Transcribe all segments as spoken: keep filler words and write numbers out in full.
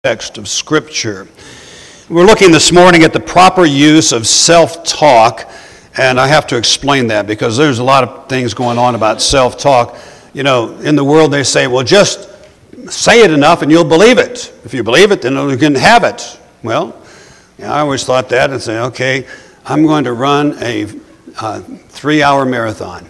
Text of Scripture. We're looking this morning at the proper use of self-talk, and I have to explain that because there's a lot of things going on about self-talk. You know, in the world they say, well, just say it enough and you'll believe it. If you believe it, then you can have it. Well, you know, I always thought that and say, okay, I'm going to run a uh, three-hour marathon.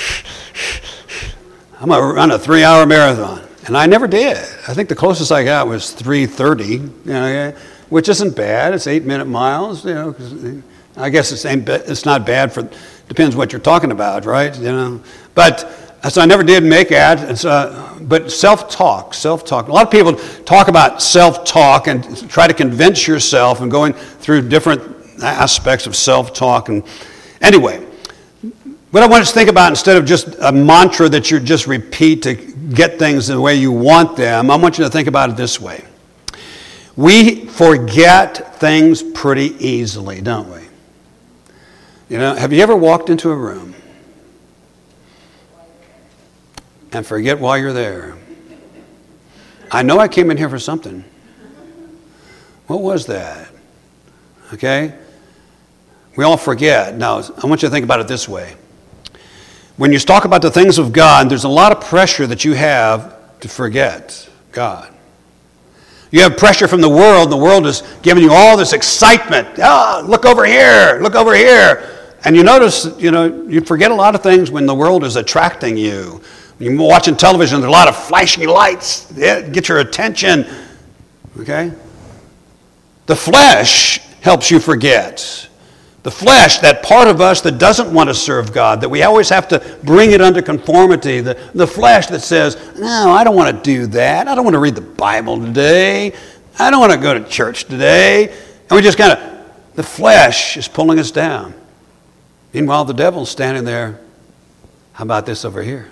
I'm going to run a three-hour marathon. And I never did. I think the closest I got was three thirty, you know, which isn't bad. It's eight-minute miles, you know. 'Cause I guess it's, it's not bad for, depends what you're talking about, right? You know. But, so I never did make it. It's, uh, but self-talk, self-talk. A lot of people talk about self-talk and try to convince yourself and going through different aspects of self-talk. And anyway, what I want us to think about, instead of just a mantra that you just repeat to get things the way you want them, I want you to think about it this way. We forget things pretty easily, don't we? You know, have you ever walked into a room and forget why you're there? I know I came in here for something. What was that? Okay? We all forget. Now, I want you to think about it this way. When you talk about the things of God, there's a lot of pressure that you have to forget God. You have pressure from the world. The world is giving you all this excitement. Ah, look over here, look over here. And you notice, you know, you forget a lot of things when the world is attracting you. When you're watching television, there's a lot of flashing lights. Yeah, get your attention. Okay? The flesh helps you forget. The flesh, that part of us that doesn't want to serve God, that we always have to bring it under conformity. The, the flesh that says, no, I don't want to do that. I don't want to read the Bible today. I don't want to go to church today. And we just kind of, the flesh is pulling us down. Meanwhile, the devil's standing there. How about this over here?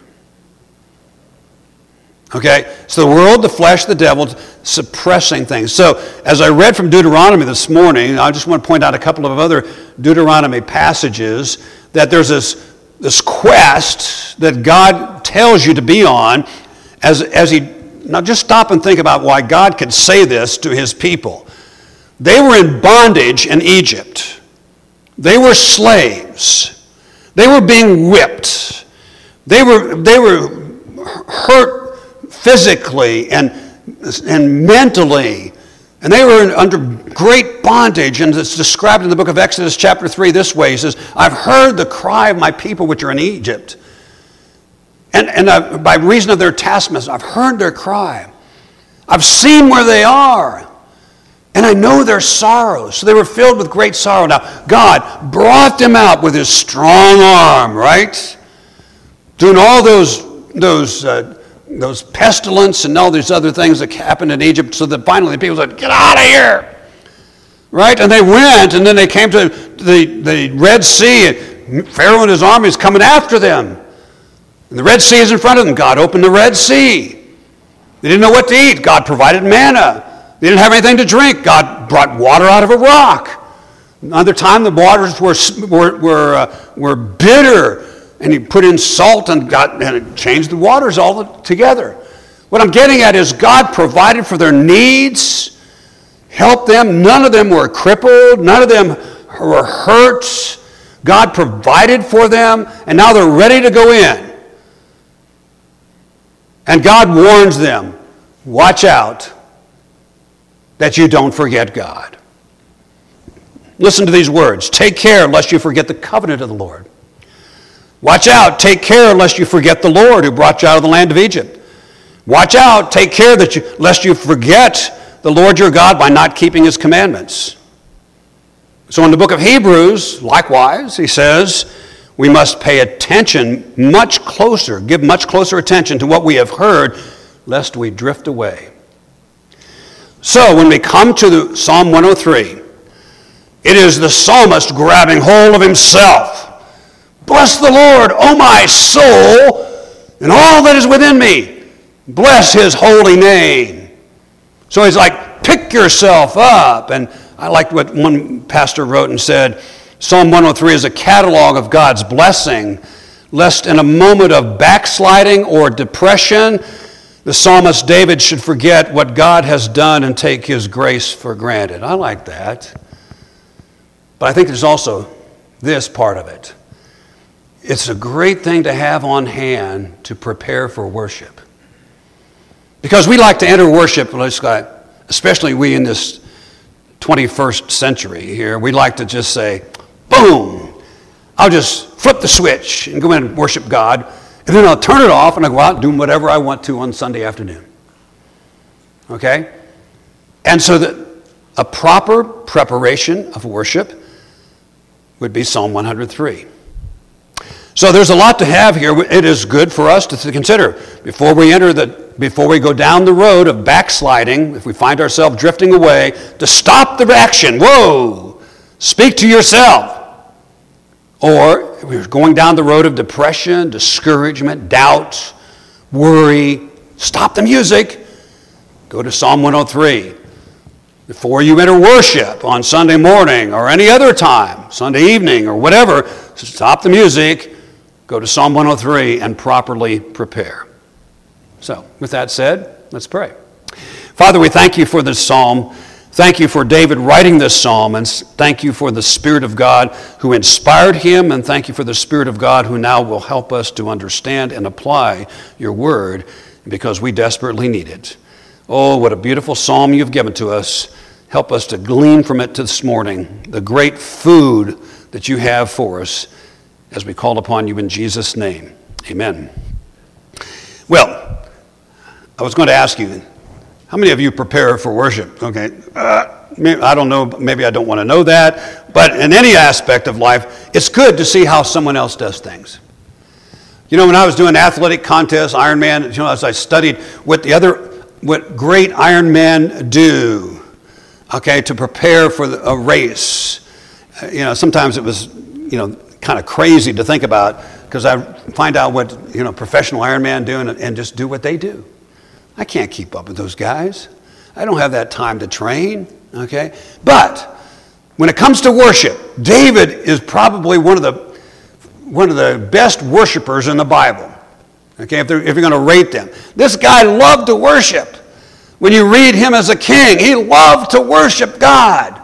Okay, so the world, the flesh, the devil, suppressing things. So as I read from Deuteronomy this morning, I just want to point out a couple of other Deuteronomy passages, that there's this, this quest that God tells you to be on as, as he, now just stop and think about why God could say this to his people. They were in bondage in Egypt. They were slaves. They were being whipped. They were, they were hurt physically and, and mentally. And they were in, under great bondage. And it's described in the book of Exodus chapter three this way. He says, I've heard the cry of my people which are in Egypt. And, and I, by reason of their taskmasters, I've heard their cry. I've seen where they are. And I know their sorrows. So they were filled with great sorrow. Now, God brought them out with his strong arm, right? Doing all those, those, uh, those pestilence and all these other things that happened in Egypt, so that finally the people said, get out of here! Right? And they went, and then they came to the, the Red Sea, and Pharaoh and his army is coming after them. And the Red Sea is in front of them. God opened the Red Sea. They didn't know what to eat. God provided manna. They didn't have anything to drink. God brought water out of a rock. Another time the waters were, were, were, uh, were bitter. And he put in salt and got and it changed the waters all together. What I'm getting at is God provided for their needs, helped them. None of them were crippled. None of them were hurt. God provided for them, and now they're ready to go in. And God warns them, watch out that you don't forget God. Listen to these words. Take care lest you forget the covenant of the Lord. Watch out, take care lest you forget the Lord who brought you out of the land of Egypt. Watch out, take care that you, lest you forget the Lord your God by not keeping his commandments. So in the book of Hebrews, likewise, he says, we must pay attention much closer, give much closer attention to what we have heard, lest we drift away. So when we come to the Psalm one oh three, it is the psalmist grabbing hold of himself. Bless the Lord, O my soul, and all that is within me. Bless his holy name. So he's like, pick yourself up. And I liked what one pastor wrote and said, Psalm one oh three is a catalog of God's blessing, lest in a moment of backsliding or depression the psalmist David should forget what God has done and take his grace for granted. I like that. But I think there's also this part of it. It's a great thing to have on hand to prepare for worship. Because we like to enter worship, especially we in this twenty-first century here, we like to just say, boom, I'll just flip the switch and go in and worship God, and then I'll turn it off and I'll go out and do whatever I want to on Sunday afternoon. Okay? And so that a proper preparation of worship would be Psalm one hundred three. So there's a lot to have here. It is good for us to consider before we enter the, before we go down the road of backsliding, if we find ourselves drifting away, to stop the action. Whoa! Speak to yourself. Or if we're going down the road of depression, discouragement, doubt, worry, stop the music. Go to Psalm one oh three. Before you enter worship on Sunday morning or any other time, Sunday evening or whatever, stop the music, go to Psalm one oh three and properly prepare. So, with that said, let's pray. Father, we thank you for this psalm. Thank you for David writing this psalm, and thank you for the Spirit of God who inspired him, and thank you for the Spirit of God who now will help us to understand and apply your word because we desperately need it. Oh, what a beautiful psalm you've given to us. Help us to glean from it this morning, the great food that you have for us as we call upon you in Jesus' name. Amen. Well, I was going to ask you, how many of you prepare for worship? Okay, uh, I don't know, maybe I don't want to know that, but in any aspect of life, it's good to see how someone else does things. You know, when I was doing athletic contests, Ironman, you know, as I studied what the other, what great Ironmen do, okay, to prepare for a race. Uh, you know, sometimes it was, you know, kind of crazy to think about because I find out what, you know, professional Ironman do and, and just do what they do. I can't keep up with those guys. I don't have that time to train, okay? But when it comes to worship, David is probably one of the one of the best worshipers in the Bible. Okay, if, if you're going to rate them. This guy loved to worship. When you read him as a king, he loved to worship God.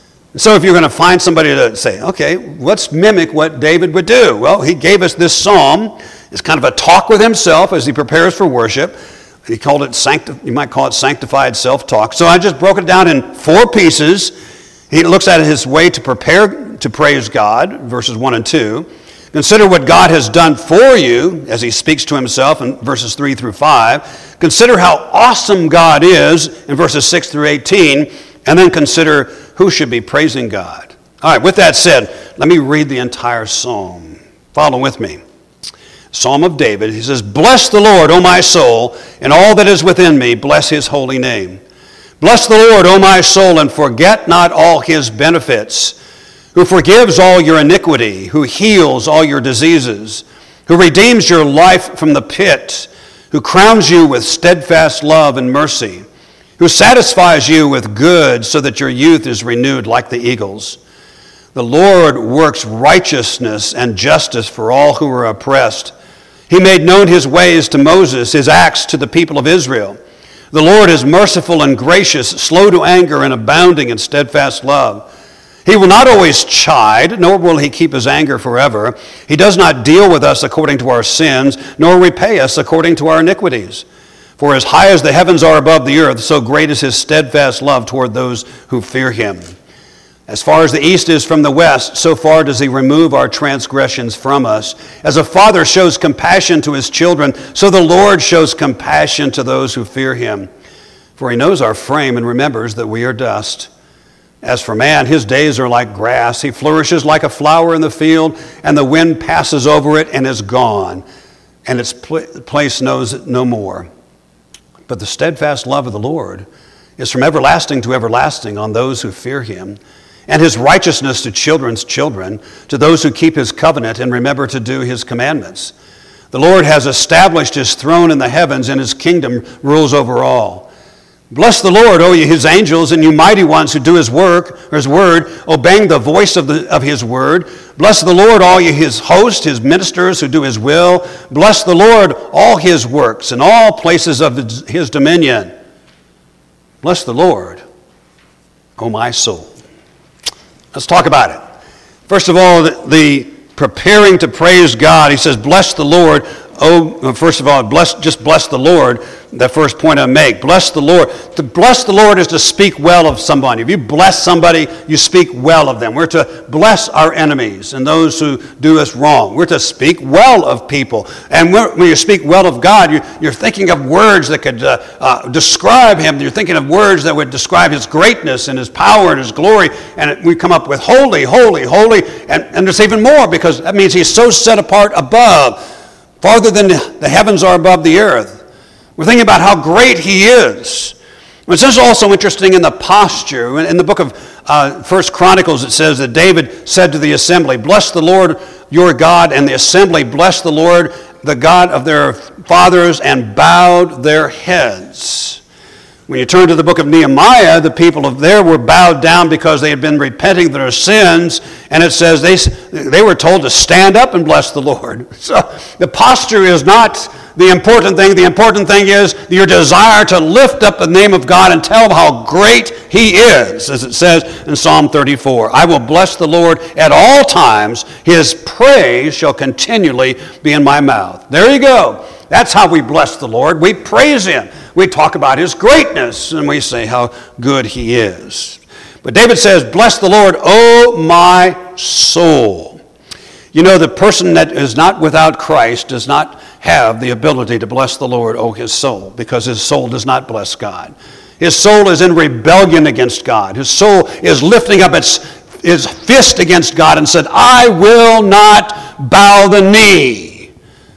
So if you're going to find somebody to say, okay, let's mimic what David would do. Well, he gave us this psalm. It's kind of a talk with himself as he prepares for worship. He called it, sancti- you might call it sanctified self-talk. So I just broke it down in four pieces. He looks at his way to prepare to praise God, verses one and two. Consider what God has done for you, as he speaks to himself in verses three through five. Consider how awesome God is in verses six through eighteen. And then consider who should be praising God. All right, with that said, let me read the entire psalm. Follow with me. Psalm of David, he says, "Bless the Lord, O my soul, and all that is within me, bless his holy name. Bless the Lord, O my soul, and forget not all his benefits, who forgives all your iniquity, who heals all your diseases, who redeems your life from the pit, who crowns you with steadfast love and mercy, who satisfies you with good so that your youth is renewed like the eagles. The Lord works righteousness and justice for all who are oppressed. He made known his ways to Moses, his acts to the people of Israel. The Lord is merciful and gracious, slow to anger and abounding in steadfast love. He will not always chide, nor will he keep his anger forever. He does not deal with us according to our sins, nor repay us according to our iniquities. For as high as the heavens are above the earth, so great is his steadfast love toward those who fear him. As far as the east is from the west, so far does he remove our transgressions from us. As a father shows compassion to his children, so the Lord shows compassion to those who fear him. For he knows our frame and remembers that we are dust. As for man, his days are like grass. He flourishes like a flower in the field, and the wind passes over it and is gone, and its pl- place knows it no more. But the steadfast love of the Lord is from everlasting to everlasting on those who fear him, and his righteousness to children's children, to those who keep his covenant and remember to do his commandments. The Lord has established his throne in the heavens, and his kingdom rules over all. Bless the Lord, O ye his angels, and you mighty ones who do his work, or his word, obeying the voice of, the, of his word. Bless the Lord, all you his hosts, his ministers who do his will. Bless the Lord, all his works, and all places of his dominion. Bless the Lord, O my soul. Let's talk about it. First of all, the, the preparing to praise God. He says, bless the Lord. Oh, first of all, bless, just bless the Lord. That first point I make. Bless the Lord. To bless the Lord is to speak well of somebody. If you bless somebody, you speak well of them. We're to bless our enemies and those who do us wrong. We're to speak well of people. And when you speak well of God, you're, you're thinking of words that could uh, uh, describe him. You're thinking of words that would describe his greatness and his power and his glory. And we come up with holy, holy, holy. And, and there's even more, because that means he's so set apart above, farther than the heavens are above the earth. We're thinking about how great he is. This is also interesting in the posture. In the book of uh, First Chronicles, it says that David said to the assembly, bless the Lord your God, and the assembly blessed the Lord, the God of their fathers, and bowed their heads. When you turn to the book of Nehemiah, the people of there were bowed down because they had been repenting of their sins, and it says they, they were told to stand up and bless the Lord. So the posture is not the important thing. The important thing is your desire to lift up the name of God and tell how great he is, as it says in Psalm thirty-four. I will bless the Lord at all times. His praise shall continually be in my mouth. There you go. That's how we bless the Lord. We praise him. We talk about his greatness, and we say how good he is. But David says, bless the Lord, O my soul. You know, the person that is not without Christ does not have the ability to bless the Lord, O his soul, because his soul does not bless God. His soul is in rebellion against God. His soul is lifting up its, its fist against God and said, I will not bow the knee.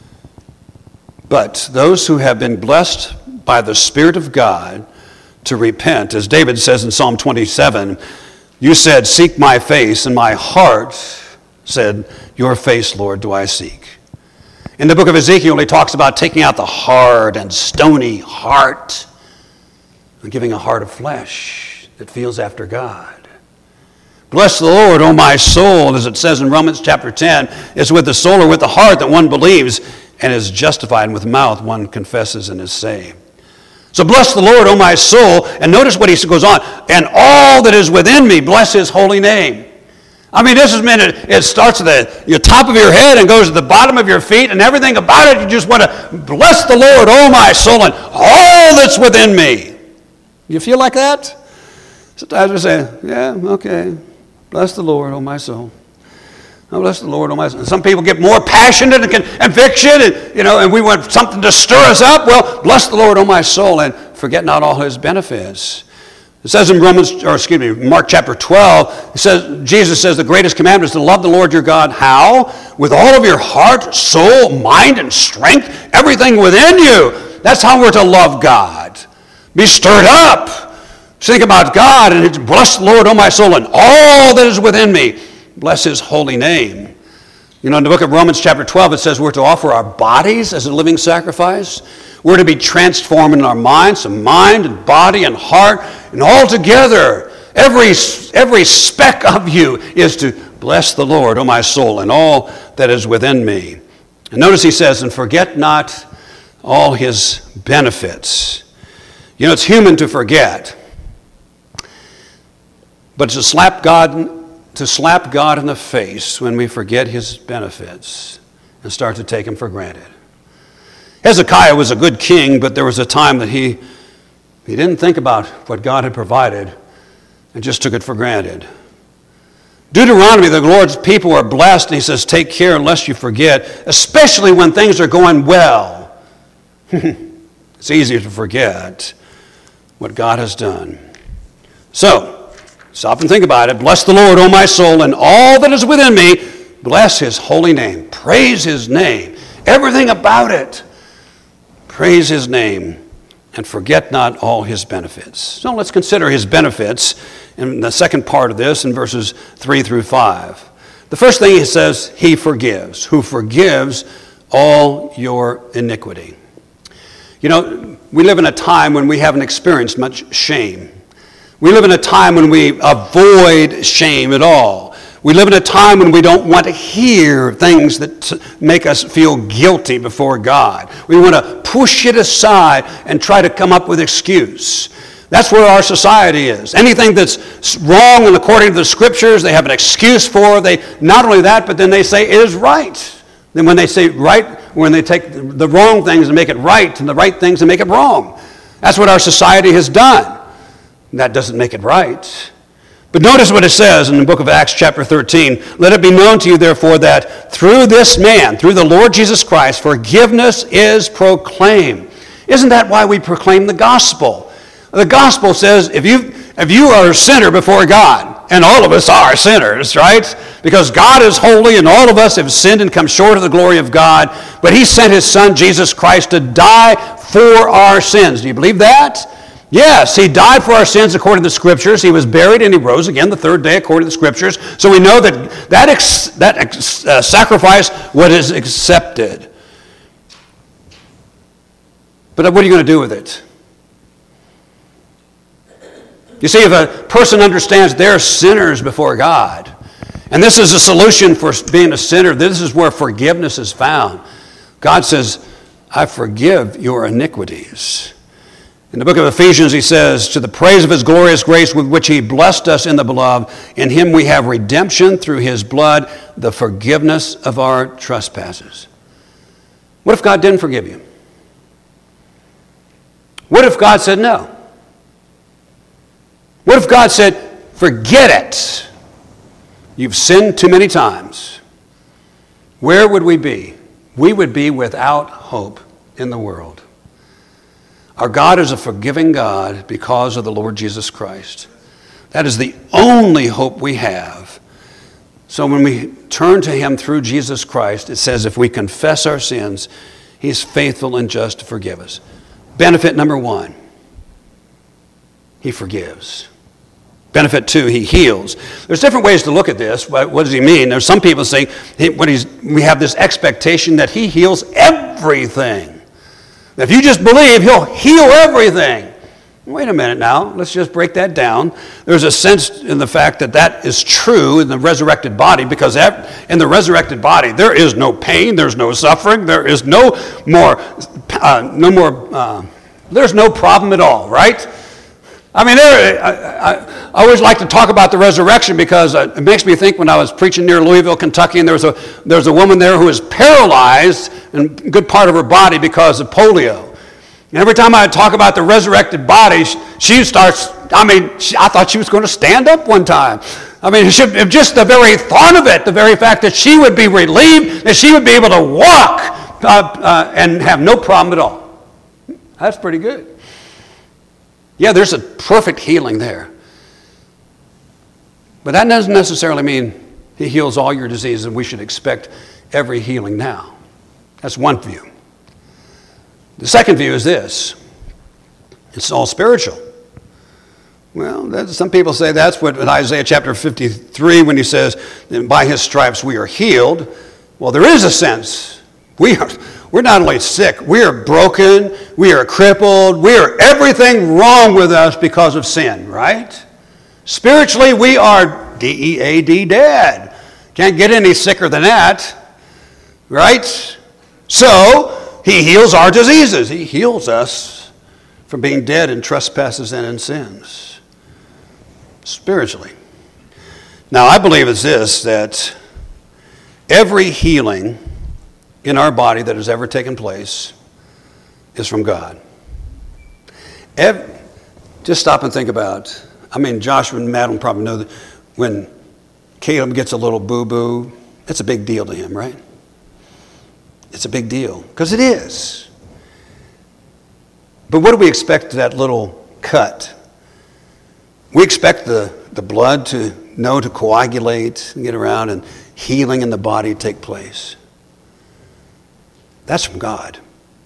But those who have been blessed by the Spirit of God to repent, as David says in Psalm twenty-seven, you said, seek my face, and my heart said, your face, Lord, do I seek. In the book of Ezekiel, he talks about taking out the hard and stony heart and giving a heart of flesh that feels after God. Bless the Lord, O my soul, as it says in Romans chapter ten, it's with the soul or with the heart that one believes and is justified, and with mouth one confesses and is saved. So bless the Lord, O my soul, and notice what he goes on, and all that is within me, bless his holy name. I mean, this is meant, it, it starts at the your top of your head and goes to the bottom of your feet, and everything about it, you just want to bless the Lord, O my soul, and all that's within me. You feel like that? Sometimes we say, yeah, okay, bless the Lord, O my soul. Oh, bless the Lord, O my soul. And some people get more passionate and conviction, and, you know, and we want something to stir us up. Well, bless the Lord, O my soul, and forget not all his benefits. It says in Romans, or excuse me, Mark chapter twelve, it says, Jesus says the greatest commandment is to love the Lord your God. How? With all of your heart, soul, mind, and strength, everything within you. That's how we're to love God. Be stirred up. Think about God, and it's bless the Lord, O my soul, and all that is within me. Bless his holy name. You know, in the book of Romans chapter twelve, it says we're to offer our bodies as a living sacrifice. We're to be transformed in our minds, so mind and body and heart, and all together, every, every speck of you is to bless the Lord, O my soul, and all that is within me. And notice he says, and forget not all his benefits. You know, it's human to forget, but to slap God to slap God in the face when we forget his benefits and start to take him for granted. Hezekiah was a good king, but there was a time that he, he didn't think about what God had provided and just took it for granted. Deuteronomy, the Lord's people are blessed, and he says, take care lest you forget, especially when things are going well. It's easier to forget what God has done. So, stop and think about it. Bless the Lord, O my soul, and all that is within me. Bless his holy name. Praise his name. Everything about it. Praise his name. And forget not all his benefits. So let's consider his benefits in the second part of this in verses three through five. The first thing he says, he forgives. Who forgives all your iniquity. You know, we live in a time when we haven't experienced much shame. We live in a time when we avoid shame at all. We live in a time when we don't want to hear things that make us feel guilty before God. We want to push it aside and try to come up with excuse. That's where our society is. Anything that's wrong and according to the Scriptures, they have an excuse for. They not only that, but then they say it is right. Then when they say right, when they take the wrong things and make it right, and the right things and make it wrong. That's what our society has done. And that doesn't make it right. But notice what it says in the book of Acts chapter thirteen. Let it be known to you, therefore, that through this man, through the Lord Jesus Christ, forgiveness is proclaimed. Isn't that why we proclaim the gospel? The gospel says if you, if you are a sinner before God, and all of us are sinners, right? Because God is holy and all of us have sinned and come short of the glory of God, but he sent his son, Jesus Christ, to die for our sins. Do you believe that? Yes, he died for our sins according to the Scriptures. He was buried and he rose again the third day according to the Scriptures. So we know that that, ex, that ex, uh, sacrifice was accepted. But what are you going to do with it? You see, if a person understands they're sinners before God, and this is a solution for being a sinner, this is where forgiveness is found. God says, I forgive your iniquities. In the book of Ephesians, he says, to the praise of his glorious grace with which he blessed us in the beloved, in him we have redemption through his blood, the forgiveness of our trespasses. What if God didn't forgive you? What if God said no? What if God said, forget it? You've sinned too many times. Where would we be? We would be without hope in the world. Our God is a forgiving God because of the Lord Jesus Christ. That is the only hope we have. So when we turn to him through Jesus Christ, it says if we confess our sins, he's faithful and just to forgive us. Benefit number one, he forgives. Benefit two, he heals. There's different ways to look at this. What does he mean? There's some people say what he's, we have this expectation that he heals everything. If you just believe, he'll heal everything. Wait a minute now. Let's just break that down. There's a sense in the fact that that is true in the resurrected body, because in the resurrected body, there is no pain, there's no suffering, there is no more, uh, no more, uh, there's no problem at all, right? I mean, there, I, I, I always like to talk about the resurrection because it makes me think when I was preaching near Louisville, Kentucky, and there was a there was a woman there who was paralyzed in a good part of her body because of polio. And every time I talk about the resurrected body, she starts, I mean, she, I thought she was going to stand up one time. I mean, she, just the very thought of it, the very fact that she would be relieved, that she would be able to walk uh, uh, and have no problem at all. That's pretty good. Yeah, there's a perfect healing there. But that doesn't necessarily mean he heals all your diseases and we should expect every healing now. That's one view. The second view is this. It's all spiritual. Well, that, some people say that's what in Isaiah chapter fifty-three when he says, by his stripes we are healed. Well, there is a sense. We are, we're not only sick, we are broken, we are crippled, we are everything wrong with us because of sin, right? Spiritually, we are D E A D, dead. Can't get any sicker than that, right? So, he heals our diseases. He heals us from being dead in trespasses and in sins. Spiritually. Now, I believe it's this, that every healing in our body that has ever taken place is from God. Every, just stop and think about, I mean, Joshua and Madeline probably know that when Caleb gets a little boo-boo, it's a big deal to him, right? It's a big deal, because it is. But what do we expect that little cut? We expect the, the blood to know to coagulate and get around and healing in the body take place. That's from God.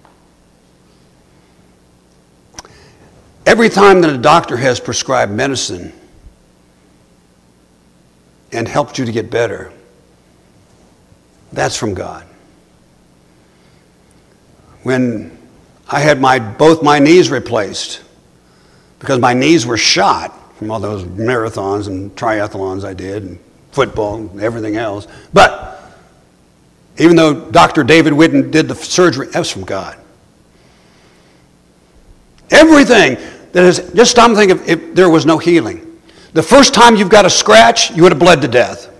Every time that a doctor has prescribed medicine and helped you to get better, that's from God. When I had my both my knees replaced because my knees were shot from all those marathons and triathlons I did, and football and everything else. But even though Doctor David Whitten did the surgery, that was from God. Everything that is, just stop and think of if there was no healing. The first time you've got a scratch, you would have bled to death.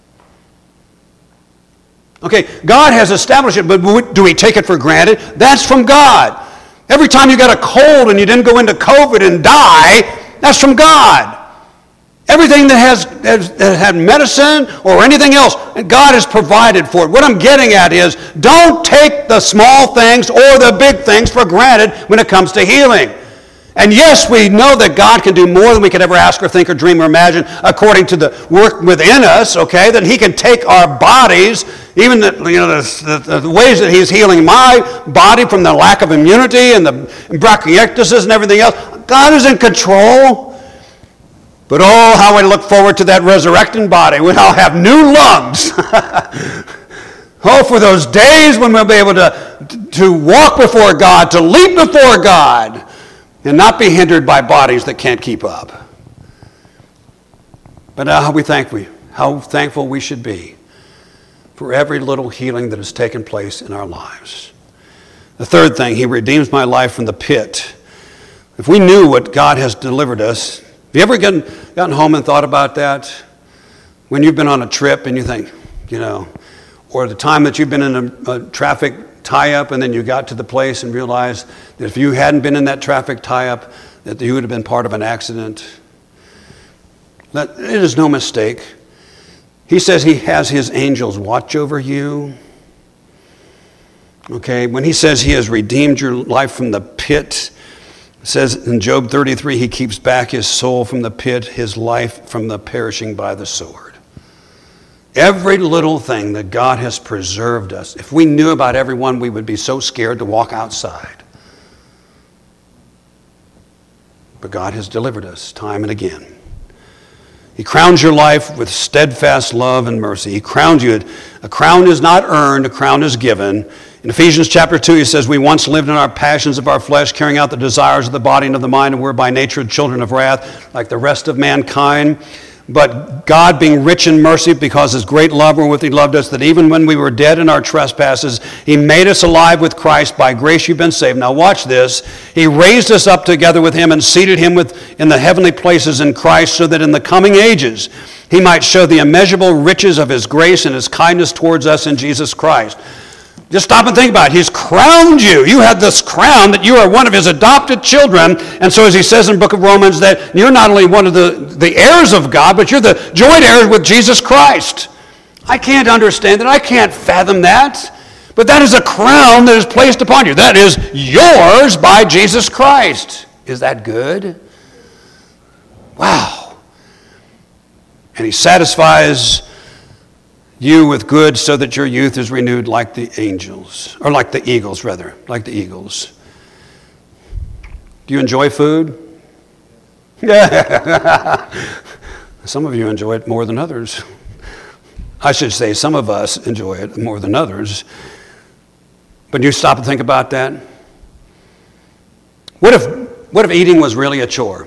Okay, God has established it, but do we take it for granted? That's from God. Every time you got a cold and you didn't go into COVID and die, that's from God. Everything that has, has, that had medicine or anything else, God has provided for it. What I'm getting at is, don't take the small things or the big things for granted when it comes to healing. And yes, we know that God can do more than we could ever ask or think or dream or imagine according to the work within us, okay? That He can take our bodies, even the, you know, the, the, the ways that He's healing my body from the lack of immunity and the bronchiectasis and everything else. God is in control. But oh, how I look forward to that resurrecting body when I'll have new lungs. Oh, for those days when we'll be able to, to walk before God, to leap before God, and not be hindered by bodies that can't keep up. But now how we thank we, how thankful we should be for every little healing that has taken place in our lives. The third thing, He redeems my life from the pit. If we knew what God has delivered us, have you ever gotten, gotten home and thought about that? When you've been on a trip and you think, you know, or the time that you've been in a, a traffic tie-up and then you got to the place and realized that if you hadn't been in that traffic tie-up, that you would have been part of an accident. That, it is no mistake. He says He has His angels watch over you. Okay, when He says He has redeemed your life from the pit, it says in Job thirty-three, He keeps back His soul from the pit, His life from the perishing by the sword. Every little thing that God has preserved us. If we knew about everyone, we would be so scared to walk outside. But God has delivered us time and again. He crowns your life with steadfast love and mercy. He crowns you. A crown is not earned, a crown is given. In Ephesians chapter two, he says, we once lived in our passions of our flesh, carrying out the desires of the body and of the mind, and were by nature children of wrath, like the rest of mankind. But God, being rich in mercy, because His great love wherewith He loved us, that even when we were dead in our trespasses, He made us alive with Christ. By grace you've been saved. Now watch this. He raised us up together with Him and seated Him with, in the heavenly places in Christ, so that in the coming ages He might show the immeasurable riches of His grace and His kindness towards us in Jesus Christ. Just stop and think about it. He's crowned you. You have this crown that you are one of His adopted children. And so as he says in the book of Romans, that you're not only one of the, the heirs of God, but you're the joint heirs with Jesus Christ. I can't understand that. I can't fathom that. But that is a crown that is placed upon you. That is yours by Jesus Christ. Is that good? Wow. And He satisfies you with good, so that your youth is renewed like the angels, or like the eagles, rather, like the eagles. Do you enjoy food? Yeah. Some of you enjoy it more than others. I should say some of us enjoy it more than others. But you stop and think about that. What if, what if eating was really a chore?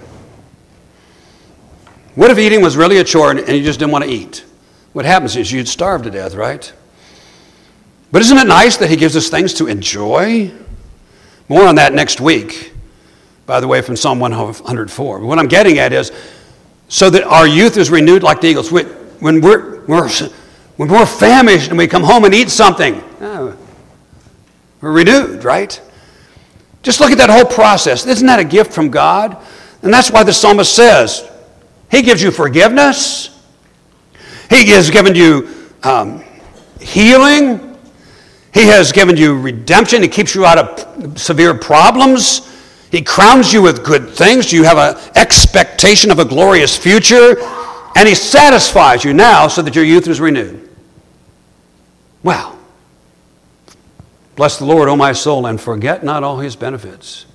What if eating was really a chore and, and you just didn't want to eat? What happens is you'd starve to death, right? But isn't it nice that He gives us things to enjoy? More on that next week, by the way, from Psalm one hundred four. But what I'm getting at is, so that our youth is renewed like the eagles. When we're, we're, when we're famished and we come home and eat something, oh, we're renewed, right? Just look at that whole process. Isn't that a gift from God? And that's why the psalmist says, He gives you forgiveness. He has given you um, healing. He has given you redemption. He keeps you out of severe problems. He crowns you with good things. You have an expectation of a glorious future. And He satisfies you now so that your youth is renewed. Wow. Bless the Lord, O my soul, and forget not all His benefits.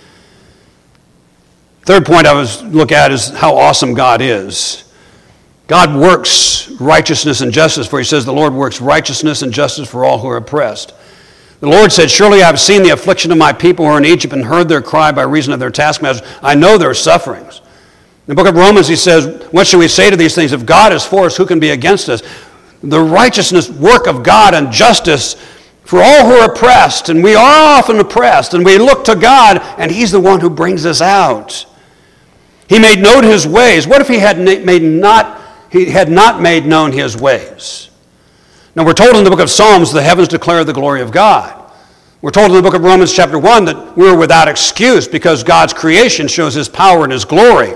Third point I was look at is how awesome God is. God works righteousness and justice, for He says the Lord works righteousness and justice for all who are oppressed. The Lord said, surely I have seen the affliction of my people who are in Egypt and heard their cry by reason of their taskmasters. I know their sufferings. In the book of Romans, he says, what shall we say to these things? If God is for us, who can be against us? The righteousness work of God and justice for all who are oppressed, and we are often oppressed, and we look to God, and he's the one who brings us out. He made known his ways. What if he had made not, he had not made known his ways? Now we're told in the book of Psalms, the heavens declare the glory of God. We're told in the book of Romans chapter one that we're without excuse because God's creation shows his power and his glory.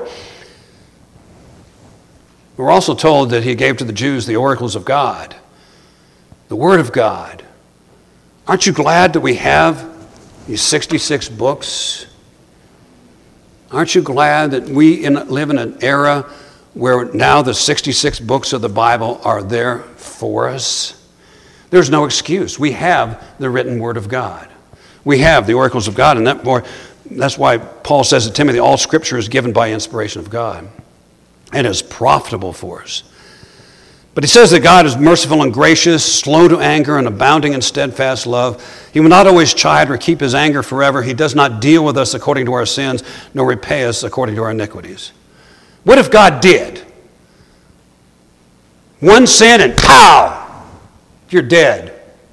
We're also told that he gave to the Jews the oracles of God, the Word of God. Aren't you glad that we have these sixty-six books? Aren't you glad that we in, live in an era where now the sixty-six books of the Bible are there for us? There's no excuse. We have the written Word of God. We have the oracles of God, and that, boy, that's why Paul says to Timothy, all Scripture is given by inspiration of God and is profitable for us. But he says that God is merciful and gracious, slow to anger, and abounding in steadfast love. He will not always chide or keep his anger forever. He does not deal with us according to our sins, nor repay us according to our iniquities. What if God did? One sin and pow! You're dead.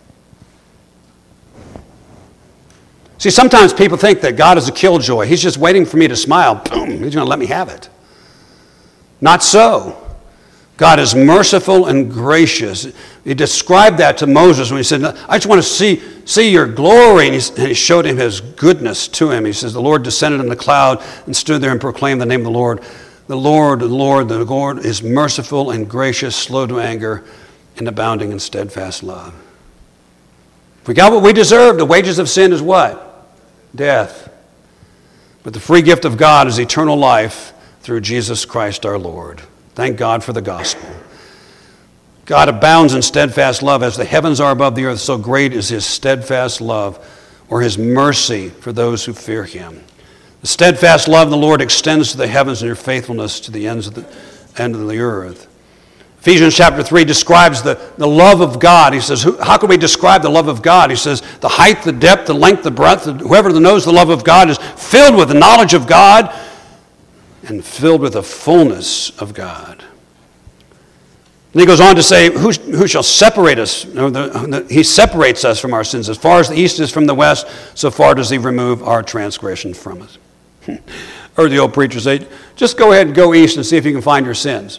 See, sometimes people think that God is a killjoy. He's just waiting for me to smile. Boom! He's going to let me have it. Not so. God is merciful and gracious. He described that to Moses when he said, I just want to see, see your glory. And he, and he showed him his goodness to him. He says, the Lord descended in the cloud and stood there and proclaimed the name of the Lord. The Lord, the Lord, the Lord is merciful and gracious, slow to anger, and abounding in steadfast love. If we got what we deserve, the wages of sin is what? Death. But the free gift of God is eternal life through Jesus Christ our Lord. Thank God for the gospel. God abounds in steadfast love. As the heavens are above the earth, so great is his steadfast love, or his mercy for those who fear him. The steadfast love of the Lord extends to the heavens, and your faithfulness to the ends of the end of the earth. Ephesians chapter three describes the, the love of God. He says, who, how can we describe the love of God? He says, the height, the depth, the length, the breadth, whoever knows the love of God is filled with the knowledge of God, and filled with the fullness of God. And he goes on to say, who, who shall separate us? No, the, the, he separates us from our sins. As far as the east is from the west, so far does he remove our transgressions from us. Or the old preachers say, just go ahead and go east and see if you can find your sins.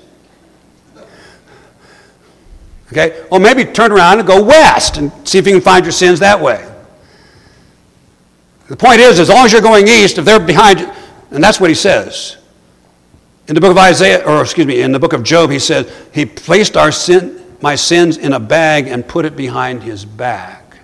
Okay? Or maybe turn around and go west and see if you can find your sins that way. The point is, as long as you're going east, if they're behind you, and that's what he says. In the book of Isaiah, or excuse me, in the book of Job, he said, he placed our sin, my sins in a bag and put it behind his back.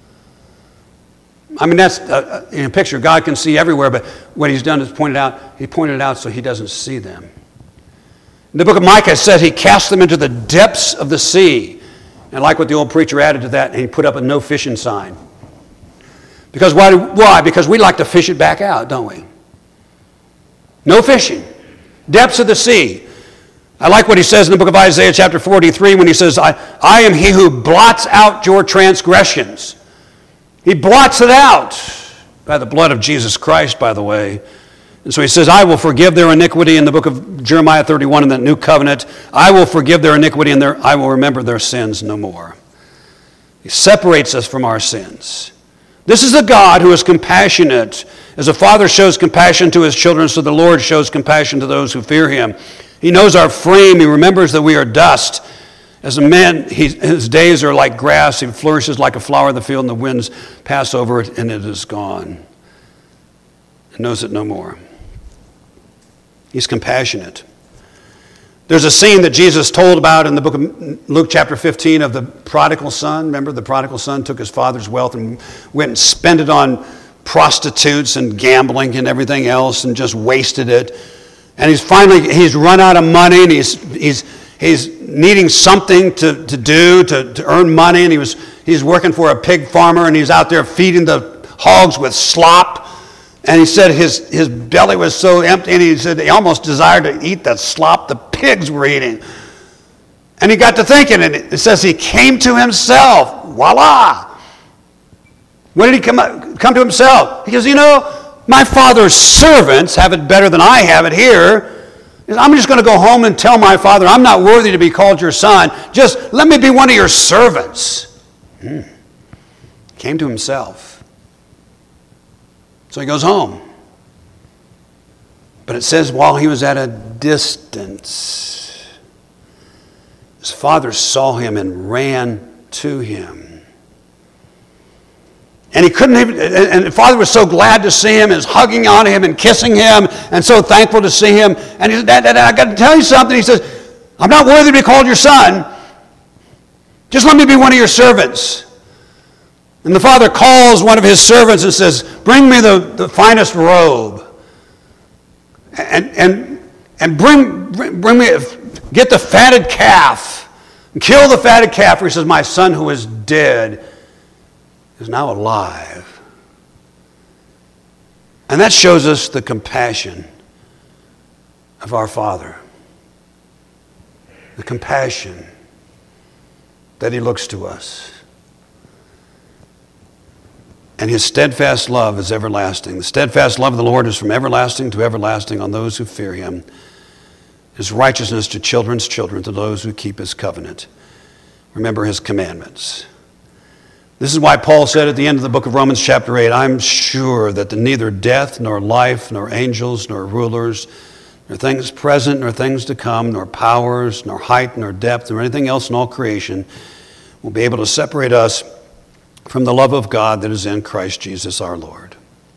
I mean, that's uh, in a picture. God can see everywhere, but what he's done is pointed out, he pointed it out so he doesn't see them. In the book of Micah, it said he cast them into the depths of the sea. And I like what the old preacher added to that, and he put up a no fishing sign. Because why? Why? Because we like to fish it back out, don't we? No fishing. Depths of the sea. I like what he says in the book of Isaiah chapter forty-three when he says, I, I am he who blots out your transgressions. He blots it out by the blood of Jesus Christ, by the way. And so he says, I will forgive their iniquity in the book of Jeremiah thirty-one in the new covenant. I will forgive their iniquity and their, I will remember their sins no more. He separates us from our sins. This is a God who is compassionate. As a father shows compassion to his children, so the Lord shows compassion to those who fear him. He knows our frame. He remembers that we are dust. As a man, he, his days are like grass. He flourishes like a flower of the field, and the winds pass over it, and it is gone. He knows it no more. He's compassionate. There's a scene that Jesus told about in the book of Luke chapter fifteen of the prodigal son. Remember, the prodigal son took his father's wealth and went and spent it on prostitutes and gambling and everything else and just wasted it. And he's finally, he's run out of money, and he's he's he's needing something to, to do, to, to earn money. And he was he's working for a pig farmer, and he's out there feeding the hogs with slop. And he said his, his belly was so empty, and he said he almost desired to eat the slop the pigs were eating. And he got to thinking, and it says he came to himself. Voila! When did he come, come to himself? He goes, you know, my father's servants have it better than I have it here. He says, I'm just going to go home and tell my father, I'm not worthy to be called your son. Just let me be one of your servants. Hmm. Came to himself. So he goes home. But it says while he was at a distance, his father saw him and ran to him. And he couldn't even, and the father was so glad to see him, and was hugging on him and kissing him, and so thankful to see him. And he said, Dad, Dad, I got to tell you something. He says, I'm not worthy to be called your son. Just let me be one of your servants. And the father calls one of his servants and says, bring me the, the finest robe. And, and, and bring, bring, bring me, get the fatted calf. And kill the fatted calf. For he says, my son who is dead is now alive. And that shows us the compassion of our Father. The compassion that he looks to us. And his steadfast love is everlasting. The steadfast love of the Lord is from everlasting to everlasting on those who fear him. His righteousness to children's children, to those who keep his covenant. Remember his commandments. This is why Paul said at the end of the book of Romans chapter eight, I'm sure that neither death, nor life, nor angels, nor rulers, nor things present, nor things to come, nor powers, nor height, nor depth, nor anything else in all creation will be able to separate us from the love of God that is in Christ Jesus our Lord.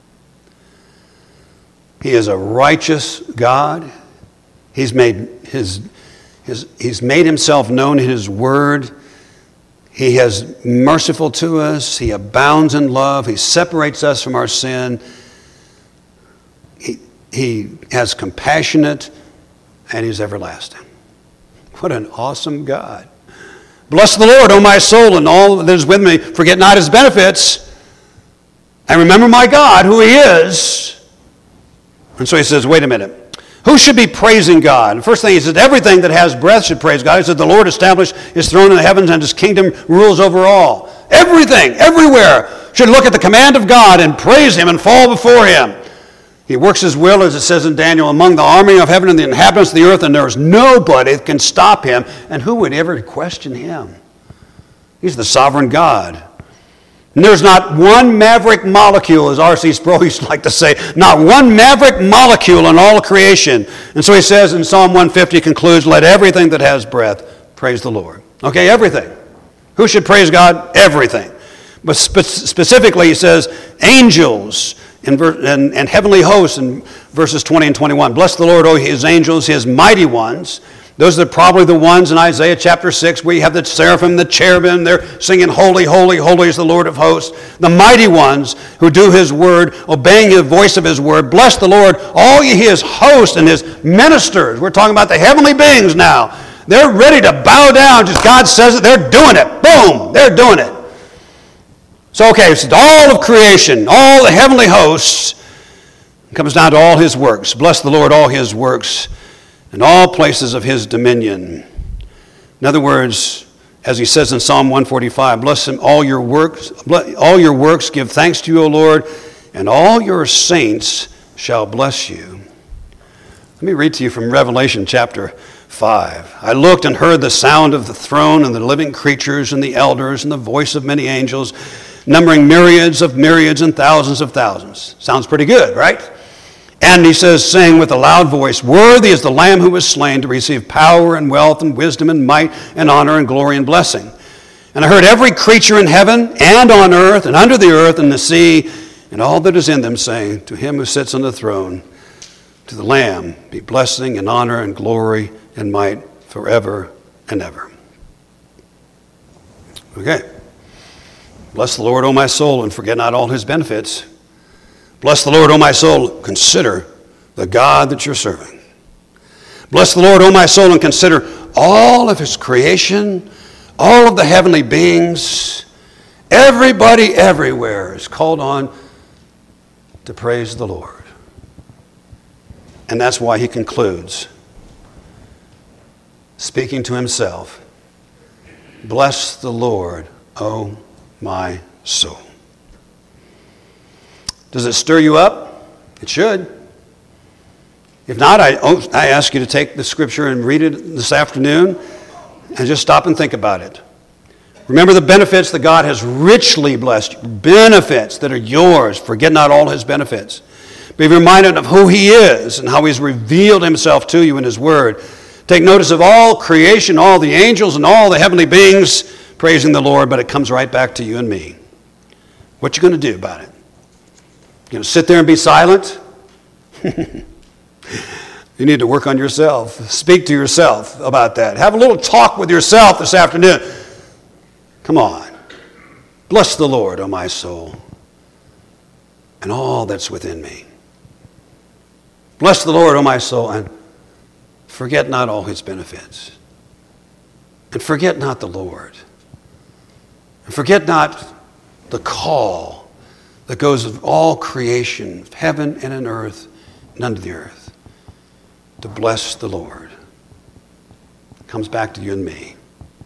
He is a righteous God. He's made his, his, he's made himself known in his word. He is merciful to us. He abounds in love. He separates us from our sin. He, he has compassionate, and he's everlasting. What an awesome God. Bless the Lord, O my soul, and all that is with me. Forget not his benefits, and remember my God, who he is. And so he says, wait a minute. Who should be praising God? The first thing he said, everything that has breath should praise God. He said, the Lord established his throne in the heavens and his kingdom rules over all. Everything, everywhere, should look at the command of God and praise him and fall before him. He works his will, as it says in Daniel, among the army of heaven and the inhabitants of the earth, and there is nobody that can stop him. And who would ever question him? He's the sovereign God. And there's not one maverick molecule, as R C Sproul used to like to say, not one maverick molecule in all creation. And so he says in Psalm one fifty, concludes, let everything that has breath praise the Lord. Okay, everything. Who should praise God? Everything. But spe- specifically he says, angels and, ver- and, and heavenly hosts in verses twenty and twenty-one. Bless the Lord, O his angels, his mighty ones. Those are probably the ones in Isaiah chapter six where you have the seraphim, the cherubim, they're singing, holy, holy, holy is the Lord of hosts. The mighty ones who do his word, obeying the voice of his word. Bless the Lord, all ye his hosts and his ministers. We're talking about the heavenly beings now. They're ready to bow down. Just God says it, they're doing it. Boom, they're doing it. So, okay, so all of creation, all the heavenly hosts, it comes down to all his works. Bless the Lord, all his works, in all places of his dominion. In other words, as he says in Psalm one forty-five, bless him, all your works, all your works give thanks to you, O Lord, and all your saints shall bless you. Let me read to you from Revelation chapter five. I looked and heard the sound of the throne and the living creatures and the elders and the voice of many angels, numbering myriads of myriads and thousands of thousands. Sounds pretty good, right? And he says, saying with a loud voice, worthy is the Lamb who was slain to receive power and wealth and wisdom and might and honor and glory and blessing. And I heard every creature in heaven and on earth and under the earth and the sea and all that is in them saying, to him who sits on the throne, to the Lamb be blessing and honor and glory and might forever and ever. Okay. Bless the Lord, O my soul, and forget not all his benefits. Bless the Lord, O my soul, consider the God that you're serving. Bless the Lord, O my soul, and consider all of his creation, all of the heavenly beings. Everybody everywhere is called on to praise the Lord. And that's why he concludes, speaking to himself, bless the Lord, O my soul. Does it stir you up? It should. If not, I, oh, I ask you to take the scripture and read it this afternoon and just stop and think about it. Remember the benefits that God has richly blessed you. Benefits that are yours. Forget not all his benefits. Be reminded of who he is and how he's revealed himself to you in his word. Take notice of all creation, all the angels and all the heavenly beings praising the Lord, but it comes right back to you and me. What you going to do about it? You going to sit there and be silent? You need to work on yourself. Speak to yourself about that. Have a little talk with yourself this afternoon. Come on. Bless the Lord, O my soul, and all that's within me. Bless the Lord, O my soul, and forget not all his benefits. And forget not the Lord. And forget not the call that goes of all creation, of heaven and in earth and under the earth, to bless the Lord. It comes back to you and me.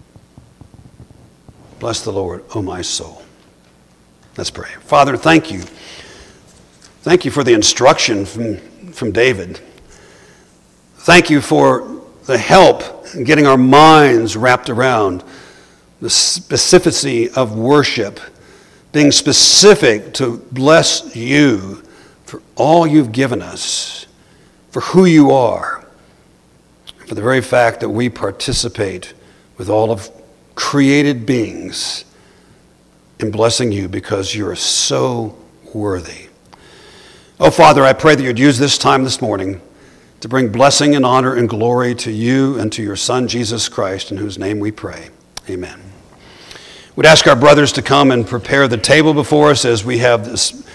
Bless the Lord, O my soul. Let's pray. Father, thank you. Thank you for the instruction from, from David. Thank you for the help in getting our minds wrapped around the specificity of worship, being specific to bless you for all you've given us, for who you are, for the very fact that we participate with all of created beings in blessing you because you're so worthy. Oh, Father, I pray that you'd use this time this morning to bring blessing and honor and glory to you and to your Son, Jesus Christ, in whose name we pray. Amen. We'd ask our brothers to come and prepare the table before us as we have this